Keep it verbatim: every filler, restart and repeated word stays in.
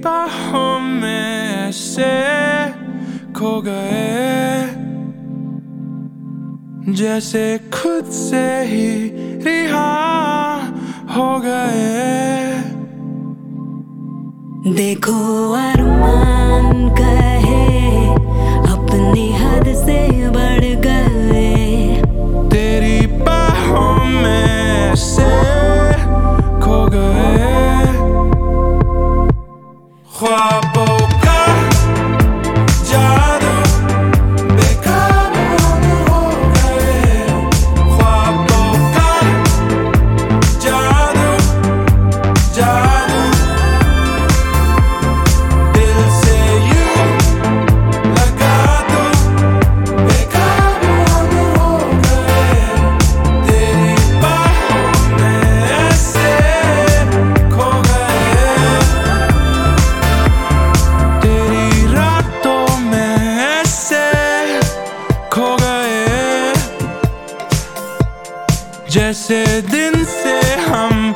बाहों में ऐसे खो गए जैसे खुद से ही रिहा हो गए। देखो अरमान कहे अपनी हद से बढ़ गए, तेरी बाहों में से खो गए। ख्वाबों का जादू बेकाबू हो गए, ख्वाबों का जादू जादू दिल से यूं लगा दो बेकाबू हो गए, तेरी बाहों में ऐसे खो गए, तेरी रातों में ऐसे खो गए जैसे दिन से हम